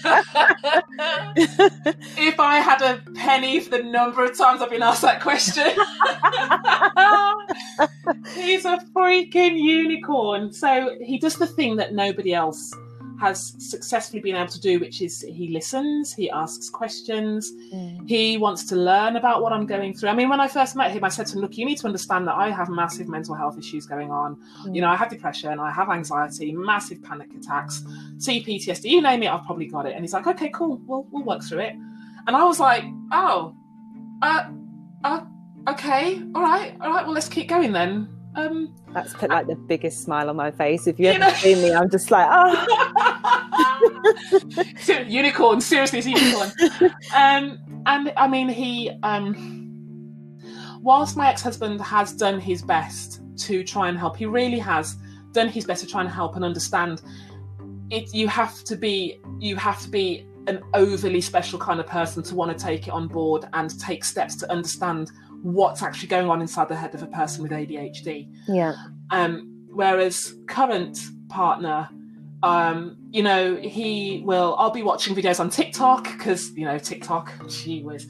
If I had a penny for the number of times I've been asked that question. He's a freaking unicorn. So he does the thing that nobody else has successfully been able to do, which is he listens, he asks questions, he wants to learn about what I'm going through. I mean, when I first met him, I said to him, look, you need to understand that I have massive mental health issues going on. You know, I have depression, I have anxiety, massive panic attacks, CPTSD, you name it, I've probably got it. And he's like, okay, cool, we'll work through it. And I was like, okay, all right, well, let's keep going then. That's put like the biggest smile on my face. If you ever see me, I'm just like, oh. Unicorn, seriously, it's a unicorn. And I mean, he, whilst my ex-husband has done his best to try and help, he really has done his best to try and help and understand it. You have to be an overly special kind of person to want to take it on board and take steps to understand what's actually going on inside the head of a person with ADHD. Yeah. Whereas current partner, you know, I'll be watching videos on TikTok because, you know, TikTok, gee whiz.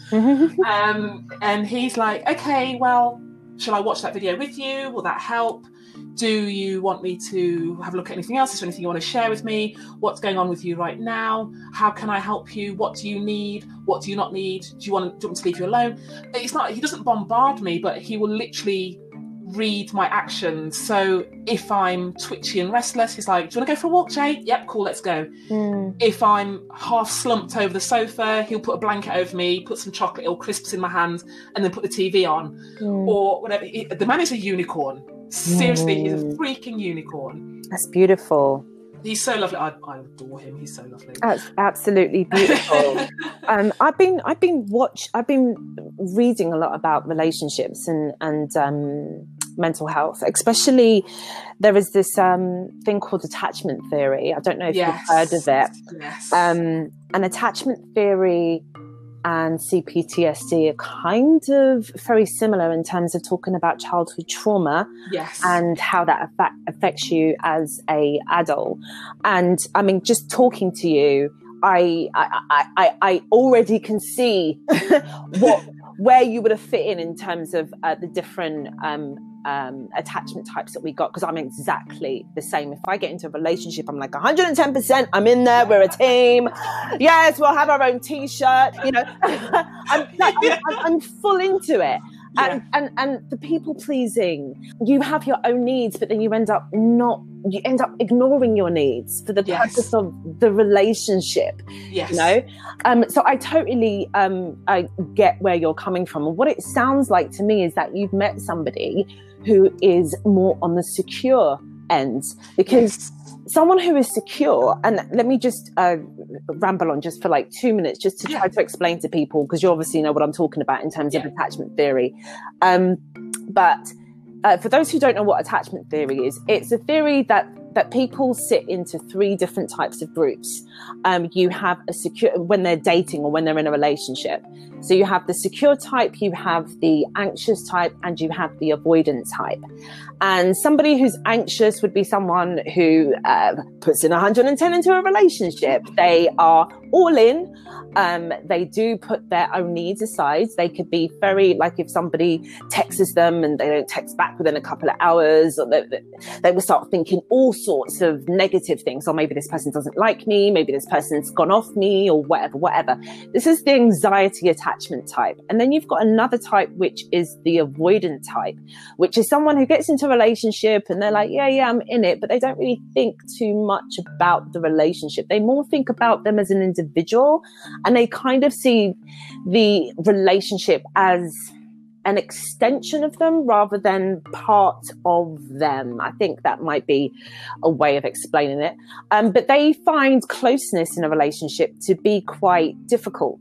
And he's like, okay, well, shall I watch that video with you? Will that help? Do you want me to have a look at anything else? Is there anything you want to share with me? What's going on with you right now? How can I help you? What do you need? What do you not need? Do you want me to leave you alone? It's not, he doesn't bombard me, but he will literally read my actions. So if I'm twitchy and restless, he's like, do you want to go for a walk, Jay? Yep, cool, let's go. If I'm half slumped over the sofa, he'll put a blanket over me, put some chocolate or crisps in my hand, and then put the TV on. Or whatever. The man is a unicorn. Seriously, he's a freaking unicorn. That's beautiful. He's so lovely. I adore him. He's so lovely. That's absolutely beautiful. I've been reading a lot about relationships and mental health. Especially, there is this thing called attachment theory. I don't know if you've heard of it. Yes. And attachment theory and CPTSD are kind of very similar in terms of talking about childhood trauma, and how that affects you as a adult. And I mean, just talking to you, I already can see where you would have fit in terms of the different attachment types that we got, because I'm exactly the same. If I get into a relationship, I'm like 110%, I'm in there, we're a team. Yes, we'll have our own t-shirt, you know. I'm full into it. And the people pleasing, you have your own needs, but then you end up ignoring your needs for the purpose of the relationship. You know? So I totally I get where you're coming from. And what it sounds like to me is that you've met somebody who is more on the secure end, because someone who is secure, and let me just ramble on just for like 2 minutes just to try to explain to people, because you obviously know what I'm talking about in terms of attachment theory. But for those who don't know what attachment theory is, it's a theory that people sit into three different types of groups. You have a secure, when they're dating or when they're in a relationship. So you have the secure type, you have the anxious type, and you have the avoidant type. And somebody who's anxious would be someone who puts in 110 into a relationship. They are all in. They do put their own needs aside. They could be very, like if somebody texts them and they don't text back within a couple of hours, or they will start thinking all sorts of negative things. Or maybe this person doesn't like me. Maybe this person's gone off me, or whatever. This is the anxiety attachment type. And then you've got another type, which is the avoidant type, which is someone who gets into a relationship and they're like, yeah, I'm in it, but they don't really think too much about the relationship. They more think about them as an individual, and they kind of see the relationship as an extension of them rather than part of them. I think that might be a way of explaining it. But they find closeness in a relationship to be quite difficult.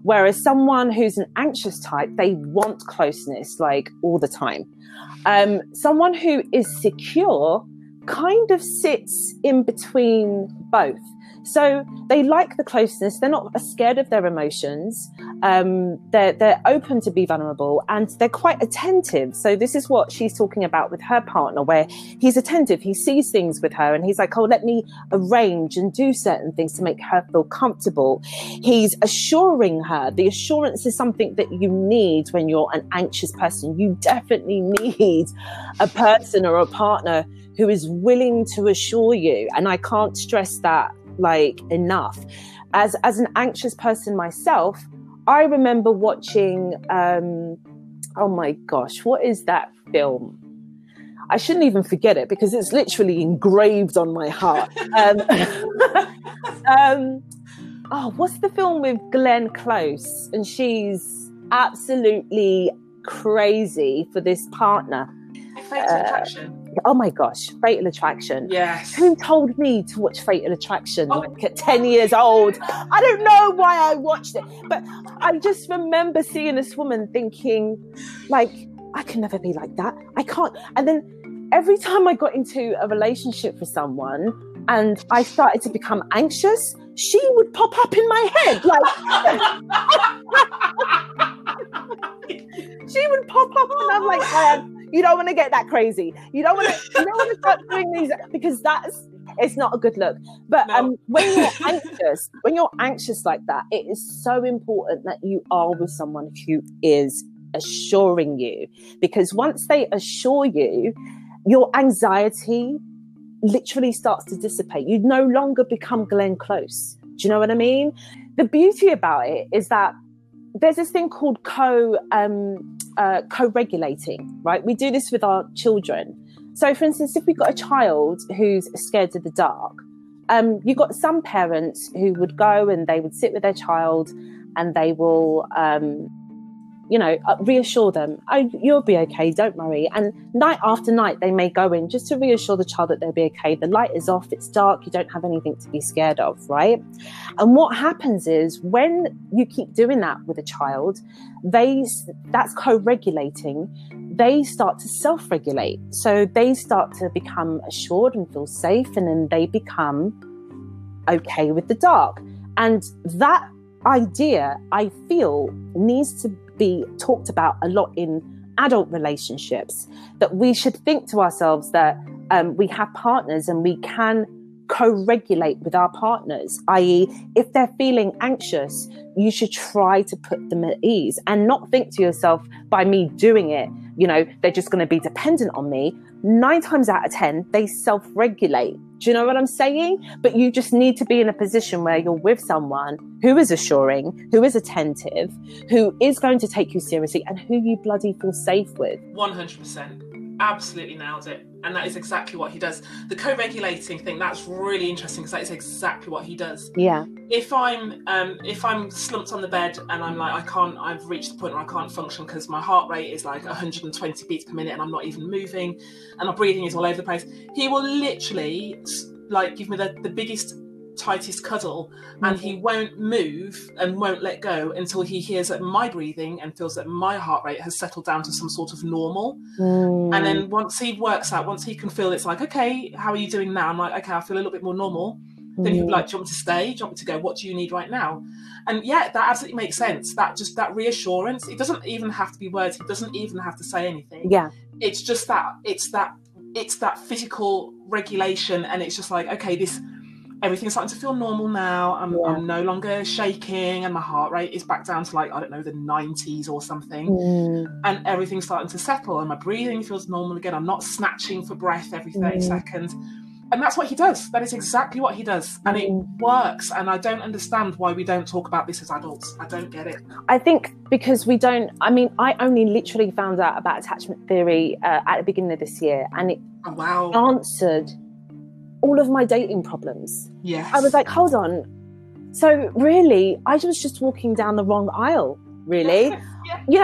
Whereas someone who's an anxious type, they want closeness like all the time. Someone who is secure kind of sits in between both. So they like the closeness. They're not scared of their emotions. They're open to be vulnerable, and they're quite attentive. So this is what she's talking about with her partner, where he's attentive. He sees things with her and he's like, oh, let me arrange and do certain things to make her feel comfortable. He's assuring her. The assurance is something that you need when you're an anxious person. You definitely need a person or a partner who is willing to assure you. And I can't stress that like enough. As an anxious person myself, I remember watching oh my gosh, what is that film? I shouldn't even forget it because it's literally engraved on my heart. What's the film with Glenn Close? And she's absolutely crazy for this partner. Fatal Attraction. Oh my gosh, Fatal Attraction. Yes. Who told me to watch Fatal Attraction like at 10 years old? I don't know why I watched it, but I just remember seeing this woman thinking, like, I can never be like that. I can't. And then every time I got into a relationship with someone and I started to become anxious, she would pop up in my head. Like, she would pop up and I'm like, you don't want to get that crazy. You don't want to start doing these because it's not a good look. But when you're anxious like that, it is so important that you are with someone who is assuring you, because once they assure you, your anxiety literally starts to dissipate. You no longer become Glenn Close. Do you know what I mean? The beauty about it is that there's this thing called co-regulating, right? We do this with our children. So, for instance, if we've got a child who's scared of the dark, you've got some parents who would go and they would sit with their child and they will, reassure them, oh, you'll be okay, don't worry. And night after night, they may go in just to reassure the child that they'll be okay. The light is off, it's dark, you don't have anything to be scared of, right? And what happens is when you keep doing that with a child, that's co-regulating, they start to self-regulate. So they start to become assured and feel safe, and then they become okay with the dark. And that idea, I feel, needs to be talked about a lot in adult relationships, that we should think to ourselves that we have partners and we can co-regulate with our partners, i.e. if they're feeling anxious, you should try to put them at ease and not think to yourself, by me doing it, they're just going to be dependent on me. 9 times out of 10, they self-regulate. Do you know what I'm saying? But you just need to be in a position where you're with someone who is assuring, who is attentive, who is going to take you seriously, and who you bloody feel safe with. 100%. Absolutely nailed it. And that is exactly what he does. The co-regulating thing, that's really interesting because that is exactly what he does. Yeah. If I'm slumped on the bed and I'm like, I've reached the point where I can't function because my heart rate is like 120 beats per minute and I'm not even moving and my breathing is all over the place, he will literally like give me the biggest, tightest cuddle, and he won't move and won't let go until he hears that my breathing and feels that my heart rate has settled down to some sort of normal. And then once he can feel it's like, okay, how are you doing now? I'm like, okay, I feel a little bit more normal. Then he'll be like, do you want me to stay? Do you want me to go? What do you need right now? And yeah, that absolutely makes sense. That reassurance, it doesn't even have to be words. He doesn't even have to say anything. Yeah. It's just it's that physical regulation. And it's just like, okay, everything's starting to feel normal now. I'm no longer shaking and my heart rate is back down to like, I don't know, the 90s or something. And everything's starting to settle and my breathing feels normal again. I'm not snatching for breath every 30 seconds. And that's what he does. That is exactly what he does. And it works. And I don't understand why we don't talk about this as adults. I don't get it. I think because I only literally found out about attachment theory at the beginning of this year. And it answered all of my dating problems. Yes. I was like, hold on. So really, I was just walking down the wrong aisle, really.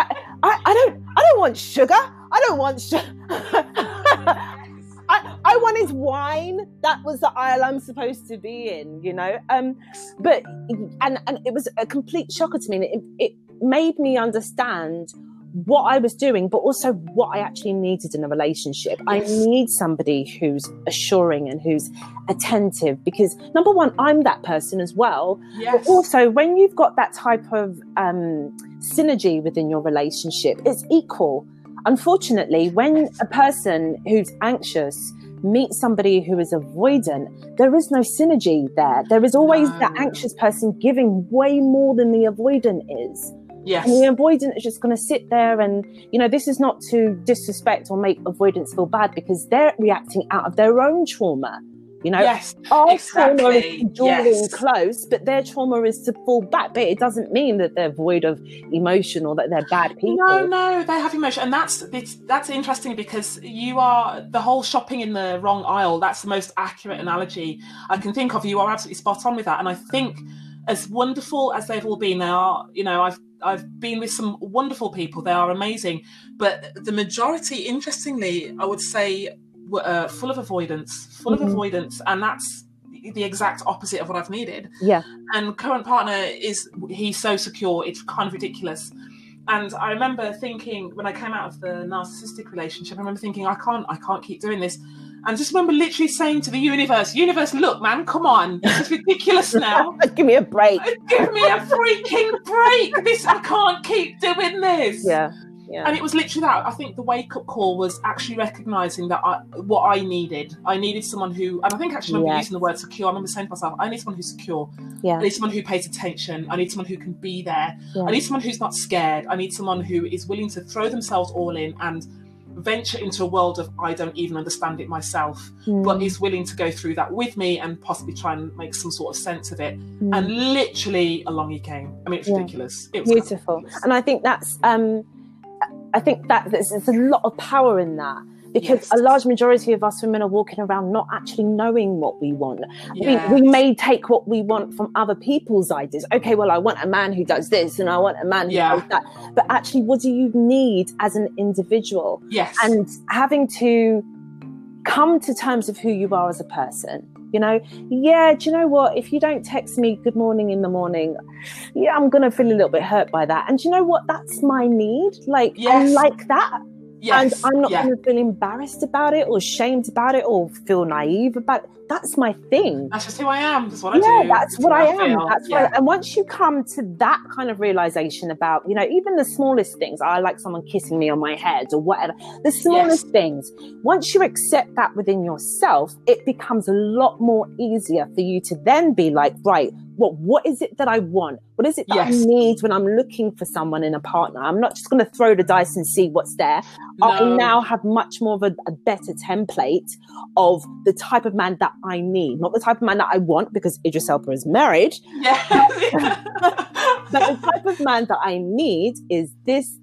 I don't want sugar. I don't want sugar. I want is wine. That was the aisle I'm supposed to be in, you know. But it was a complete shocker to me. It made me understand what I was doing, but also what I actually needed in a relationship. Yes. I need somebody who's assuring and who's attentive, because number one, I'm that person as well. Yes. But also, when you've got that type of synergy within your relationship, it's equal. Unfortunately, when a person who's anxious meets somebody who is avoidant, there is no synergy there. There is always the anxious person giving way more than the avoidant is. Yes. And the avoidant is just going to sit there and, you know, this is not to disrespect or make avoidants feel bad, because they're reacting out of their own trauma. You know, yes, our exactly. trauma is to draw in close, but their trauma is to fall back. But it doesn't mean that they're void of emotion or that they're bad people. No, they have emotion. And that's interesting, because you are the whole shopping in the wrong aisle. That's the most accurate analogy I can think of. You are absolutely spot on with that. And I think, as wonderful as they've all been, they are, you know, I've been with some wonderful people. They are amazing. But the majority, interestingly, I would say, were full of avoidance. And that's the exact opposite of what I've needed. Yeah. And current partner he's so secure, it's kind of ridiculous. And I remember thinking, when I came out of the narcissistic relationship, I remember thinking, I can't keep doing this. And I just remember literally saying to the universe, look, man, come on. This is ridiculous now. Give me a break. Give me a freaking break. I can't keep doing this. Yeah. Yeah. And it was literally that. I think the wake-up call was actually recognising that what I needed someone who, and I think actually I remember using the word secure. I remember saying to myself, I need someone who's secure. Yeah. I need someone who pays attention. I need someone who can be there. Yeah. I need someone who's not scared. I need someone who is willing to throw themselves all in and venture into a world of I don't even understand it myself, but is willing to go through that with me and possibly try and make some sort of sense of it. And literally along he came. I mean, it's ridiculous. It was beautiful. Ridiculous. And I think there's a lot of power in that, because a large majority of us women are walking around not actually knowing what we want. Yes. We may take what we want from other people's ideas. Okay, well, I want a man who does this and I want a man who does that. But actually, what do you need as an individual? Yes. And having to come to terms with who you are as a person. You know, do you know what? If you don't text me good morning in the morning, I'm going to feel a little bit hurt by that. And do you know what? That's my need. Like, I like that. Yes. And I'm not going to feel embarrassed about it or shamed about it or feel naive about it. That's my thing. That's just who I am. That's what I do. That's what I am. That's what and once you come to that kind of realization about, you know, even the smallest things, I like someone kissing me on my head or whatever, the smallest things, once you accept that within yourself, it becomes a lot more easier for you to then be like, right, what is it that I want? What is it that I need when I'm looking for someone in a partner? I'm not just going to throw the dice and see what's there. No. I now have much more of a better template of the type of man that I need. Not the type of man that I want, because Idris Elba is married. Yeah. But the type of man that I need is this.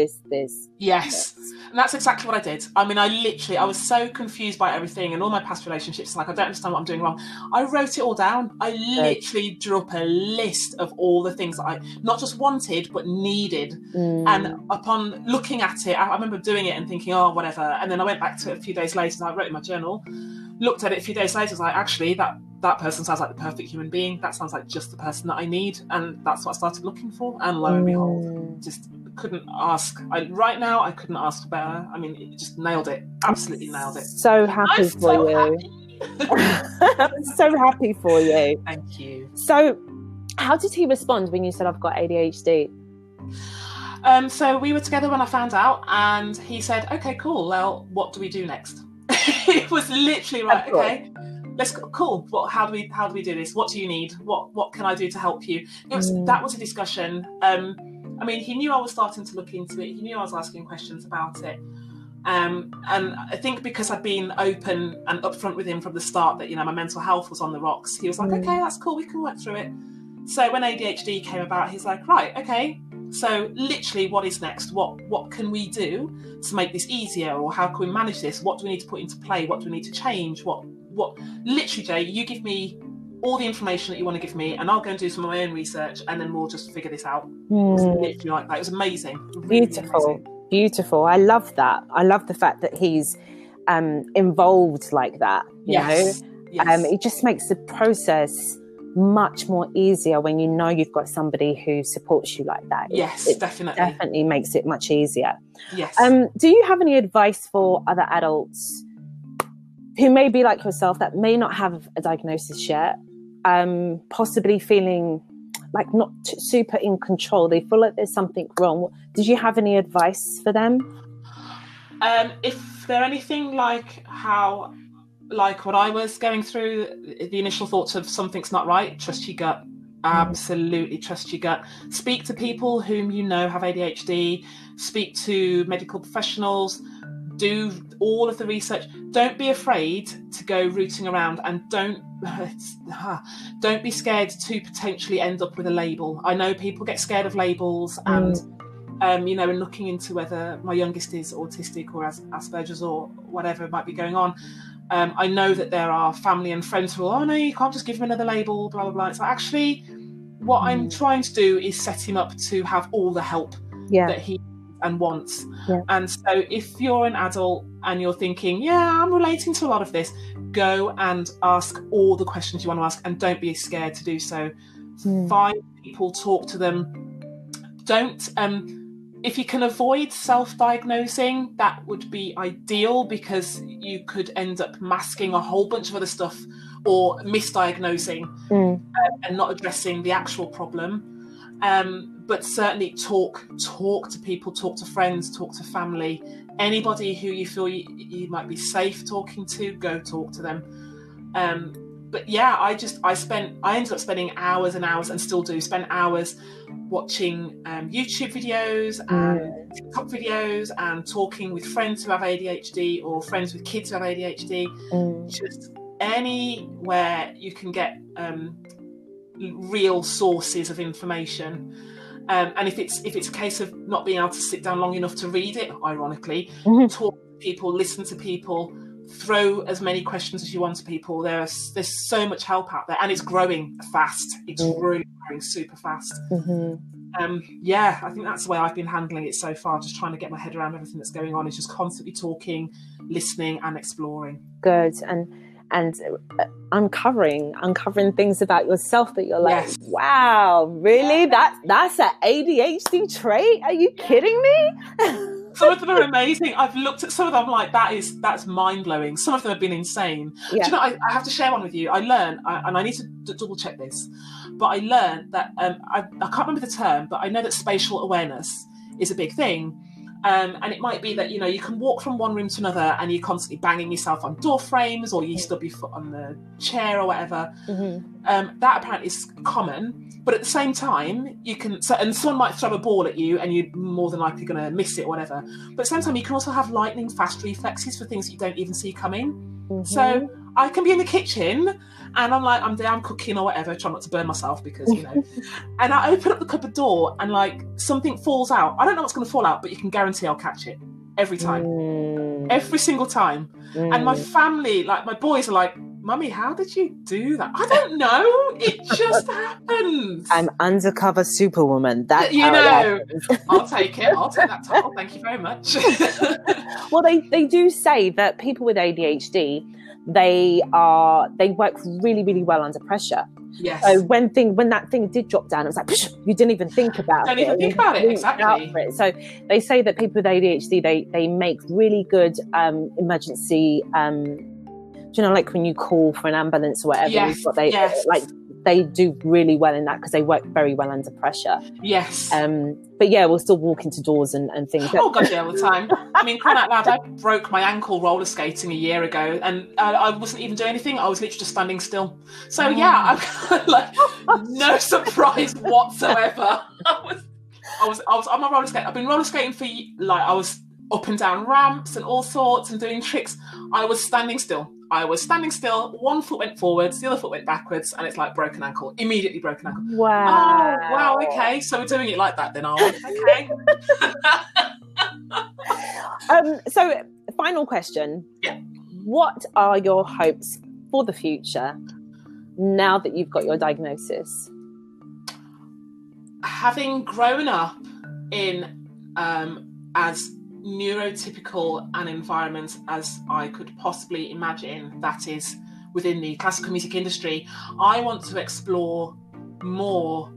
Yes. And that's exactly what I did. I mean, I was so confused by everything and all my past relationships. Like, I don't understand what I'm doing wrong. I wrote it all down. I literally drew up a list of all the things that I not just wanted, but needed. And upon looking at it, I remember doing it and thinking, oh, whatever. And then I went back to it a few days later and I wrote in my journal, looked at it a few days later, I was like, actually, that person sounds like the perfect human being. That sounds like just the person that I need. And that's what I started looking for. And lo and behold, just couldn't ask. Right now, I couldn't ask better. I mean, it just nailed it. Absolutely nailed it. So happy for you. I'm so happy for you. Thank you. So how did he respond when you said, I've got ADHD? So we were together when I found out, and he said, okay, cool. Well, what do we do next? It was literally right. Okay, let's go. Cool. How do we do this? What do you need? What can I do to help you? That was a discussion. I mean, he knew I was starting to look into it. He knew I was asking questions about it. And I think because I'd been open and upfront with him from the start that, you know, my mental health was on the rocks, he was like, okay, that's cool. We can work through it. So when ADHD came about, he's like, right, okay. So literally, what is next? What can we do to make this easier? Or how can we manage this? What do we need to put into play? What do we need to change? What literally, Jay, you give me all the information that you want to give me, and I'll go and do some of my own research, and then we'll just figure this out. It was literally like that. It was amazing. Really Beautiful. amazing. Beautiful. I love that. I love the fact that he's involved like that, you know. Yes. It just makes the process much more easier when you know you've got somebody who supports you like that. Yes, it definitely makes it much easier. Yes. Do you have any advice for other adults who may be like yourself, that may not have a diagnosis yet, possibly feeling like not super in control? They feel like there's something wrong. Did you have any advice for them? If they're anything like what I was going through, the initial thoughts of something's not right, trust your gut. Absolutely trust your gut. Speak to people whom you know have ADHD. Speak to medical professionals. Do all of the research. Don't be afraid to go rooting around, and don't be scared to potentially end up with a label. I know people get scared of labels, and and looking into whether my youngest is autistic or Asperger's or whatever might be going on. I know that there are family and friends who are, oh no, you can't just give him another label, blah, blah, blah. So actually, what I'm trying to do is set him up to have all the help that he and wants. Yeah. And so if you're an adult and you're thinking, yeah, I'm relating to a lot of this, go and ask all the questions you want to ask, and don't be scared to do so. Find people, talk to them. Don't... if you can avoid self-diagnosing, that would be ideal, because you could end up masking a whole bunch of other stuff or misdiagnosing and not addressing the actual problem. But certainly talk to people, talk to friends, talk to family. Anybody who you feel you might be safe talking to, go talk to them. But yeah, I ended up spending hours and hours, and still do spend hours watching YouTube videos and TikTok videos, and talking with friends who have ADHD or friends with kids who have ADHD. Just anywhere you can get real sources of information. And if it's a case of not being able to sit down long enough to read it, ironically, talk to people, listen to people, throw as many questions as you want to people. There's so much help out there, and it's growing fast. It's really growing super fast. I think that's the way I've been handling it so far, just trying to get my head around everything that's going on. Is just constantly talking, listening and exploring. Good. And uncovering things about yourself that you're like, wow, really? That's an ADHD trait? Are you kidding me? Some of them are amazing. I've looked at some of them like that's mind-blowing. Some of them have been insane. Do you know, I have to share one with you. I learned, and I need to double check this, but I learned that I can't remember the term, but I know that spatial awareness is a big thing. And it might be that, you know, you can walk from one room to another and you're constantly banging yourself on door frames, or you stub your foot on the chair or whatever. That apparently is common, but at the same time, you can, and someone might throw a ball at you and you're more than likely going to miss it or whatever. But at the same time, you can also have lightning fast reflexes for things that you don't even see coming. So I can be in the kitchen and I'm down cooking or whatever, trying not to burn myself because, you know, and I open up the cupboard door and like something falls out. I don't know what's going to fall out, but you can guarantee I'll catch it every time, every single time. And my family, like my boys are like, Mummy, how did you do that? I don't know. It just happens. I'm undercover superwoman. That you know, I'll take it. I'll take that title. Thank you very much. Well, they do say that people with ADHD, they work really, really well under pressure. Yes. So when that thing did drop down, it was like, you didn't even think about it. Don't even think about it. Exactly. So they say that people with ADHD, they make really good emergency. You know, like when you call for an ambulance or whatever, they do really well in that because they work very well under pressure. Yes. But yeah, we'll still walk into doors and things. Oh god, yeah, all the time. I mean, crying out loud, I broke my ankle roller skating a year ago, and I wasn't even doing anything. I was literally just standing still. So yeah, I'm like no surprise whatsoever. I was on my roller skate. I've been roller skating for I was up and down ramps and all sorts and doing tricks. I was standing still. One foot went forwards, the other foot went backwards, and it's like broken ankle. Immediately broken ankle. Wow. Oh, wow, okay. So we're doing it like that then, are we? Okay. So, final question. Yeah. What are your hopes for the future now that you've got your diagnosis? Having grown up in as neurotypical an environment as I could possibly imagine, that is within the classical music industry. I want to explore more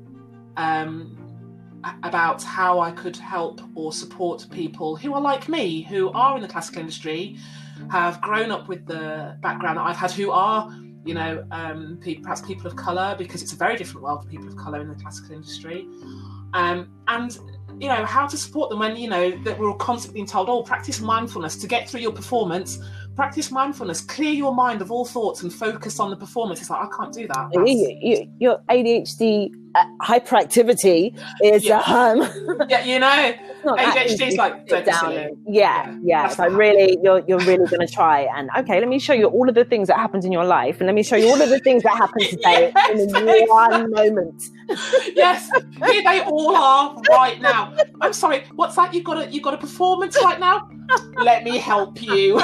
about how I could help or support people who are like me, who are in the classical industry, have grown up with the background that I've had, who are, you know, perhaps people of colour, because it's a very different world for people of colour in the classical industry. And, you know, how to support them when, you know, that we're constantly being told, oh, practice mindfulness to get through your performance. Practice mindfulness, clear your mind of all thoughts and focus on the performance. It's like, I can't do that. Your ADHD hyperactivity is yeah, you know, ADHD is like down. Yeah. So really, you're really going to try and let me show you all of the things that happened in your life, and let me show you all of the things that happened today in one moment. Yes, here they all are right now. I'm sorry, what's that? You've got a performance right now. Let me help you.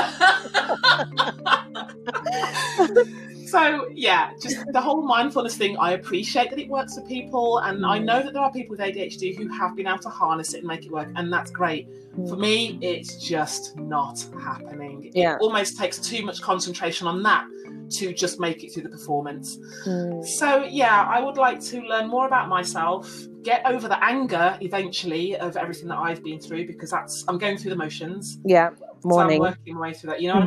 So yeah, just the whole mindfulness thing, I appreciate that it works for people, and I know that there are people with ADHD who have been able to harness it and make it work, and that's great. For me, it's just not happening. It almost takes too much concentration on that to just make it through the performance. So yeah, I would like to learn more about myself, get over the anger eventually of everything that I've been through, because I'm going through the motions. Yeah, morning. So I'm working my way through that, you know what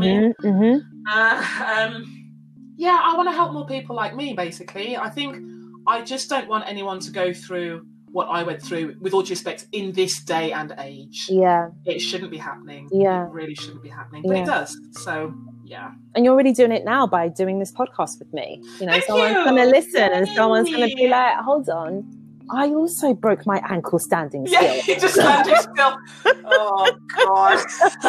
I mean? Yeah, I want to help more people like me, basically. I think I just don't want anyone to go through what I went through, with all due respect, in this day and age. Yeah. It shouldn't be happening. Yeah. It really shouldn't be happening. But it does. So, yeah. And you're already doing it now by doing this podcast with me. You know, someone's going to listen and someone's going to be like, hold on. I also broke my ankle standing still. Yeah, you just standing still. Oh, God.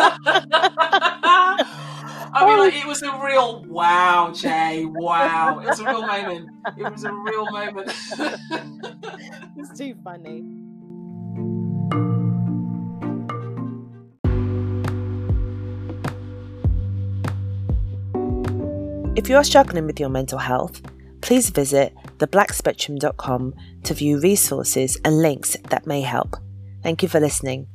I mean, like, it was a real wow, Jay. Wow. It was a real moment. It was a real moment. It's too funny. If you're struggling with your mental health, please visit theblackspectrum.com to view resources and links that may help. Thank you for listening.